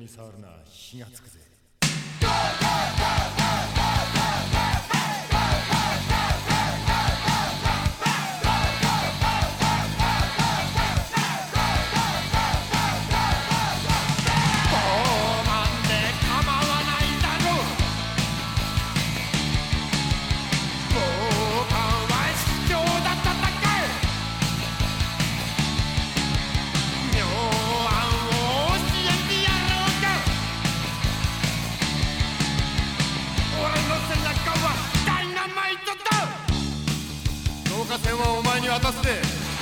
触るな、火がつくぜ。導火線はお前に渡すで。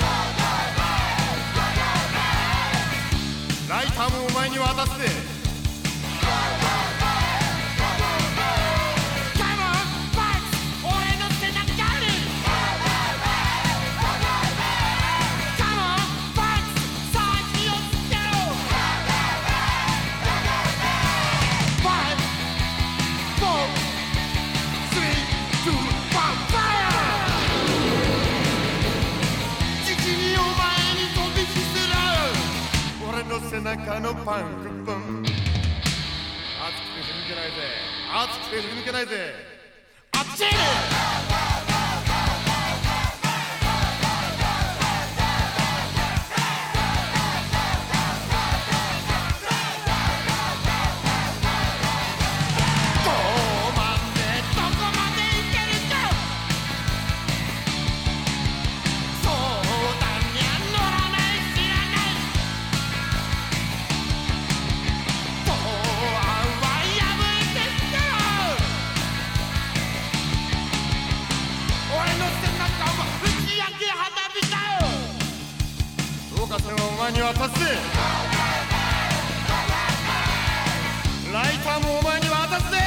ライターもお前に渡すで。背中のパンクプン、熱くて振り抜けないぜ、熱くて振り抜けないぜ、あっちー導火線はお前に渡すぜ。ライターもお前に渡すぜ。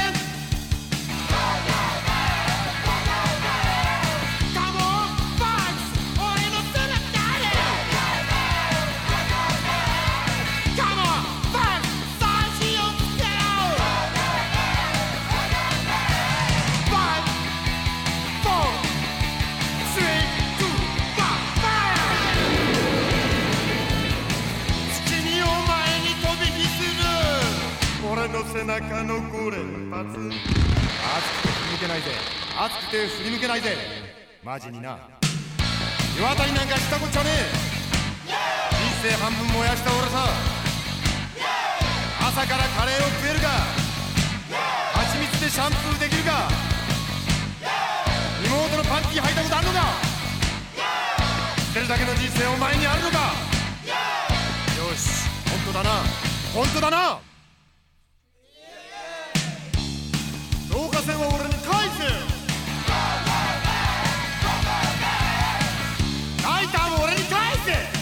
俺の背中の5連発、熱くて振り抜けないぜ、熱くて振り抜けないぜ、マジにな。世渡りなんかしたこっちゃねえ。人生半分燃やした俺さ、朝からカレーを食えるか、蜂蜜でシャンプーできるか、妹のパンティー履いたことあるのか、捨てるだけの人生お前にあるのか。よし、本当だな、本当だな。導火線は俺に返せ。ライターも俺に返せ。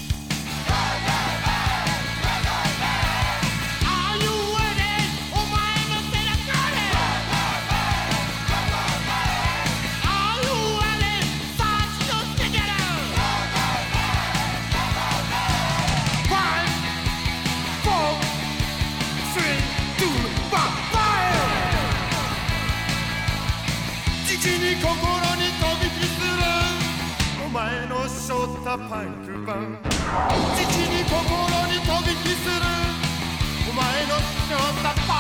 父に心に飛び火するお前の背負ったパンクパン、父に心に飛び火するお前の背負ったパンクパン。